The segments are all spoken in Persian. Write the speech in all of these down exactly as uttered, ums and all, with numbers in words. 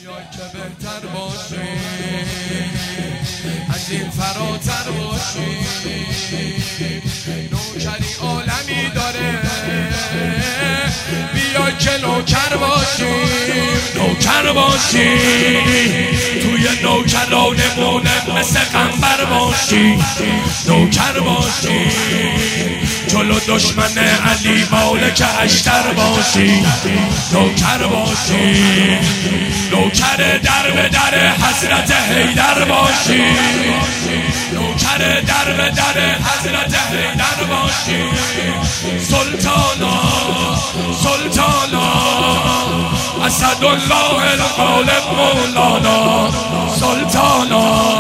یا که بهتر باشی از این فراتر باشی نوکری عالمی داره بیا که نوکر باشی نوکر باشی توی نوکرانمونه مثل قنبر باشی نوکر باشی جلو دشمن علی مالک اشتر باشی نوکر باشی نوکر در به در حضرت حیدر باشی نوکر در به در حضرت حیدر باشی سلطانا سلطانا اسدالله الغالب مولانا سلطانا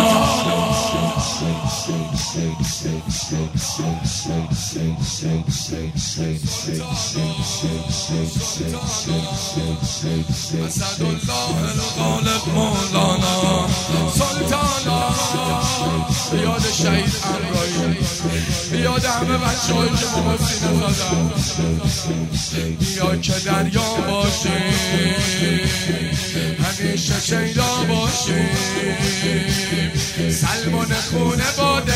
اسدالله الغالب مولانا سلطانا بیاد شهید امرایی بیاد همه بچه هایی که موقع سینه زدن بیا که دریا باشی همیشه شیدا باشی سلمان خونه باده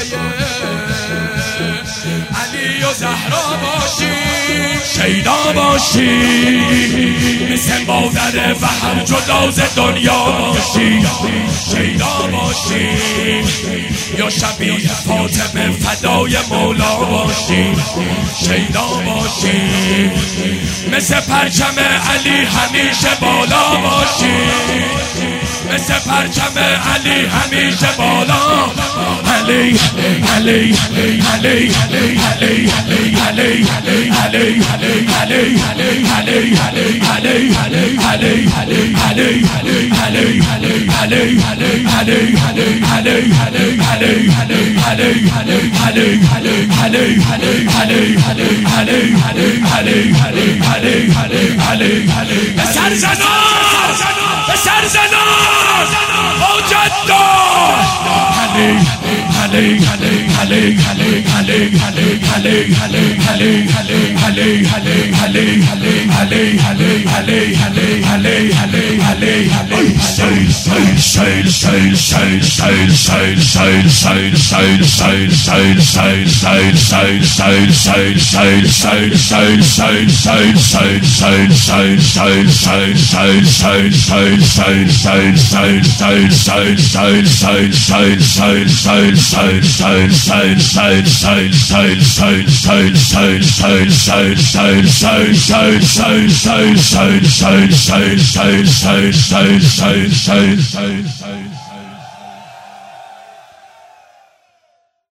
علی و زهرا باشی شیدا باشی مثل مادر وهم جدا ز دنیا باشی شیدا باشی یا شبیه فاطمه فدای مولا باشی شیدا باشی مثل پرچم علی همیشه بالا باشی مثل پرچم علی همیشه بالا علی علی علی علی علی علی علی علی علی علی علی علی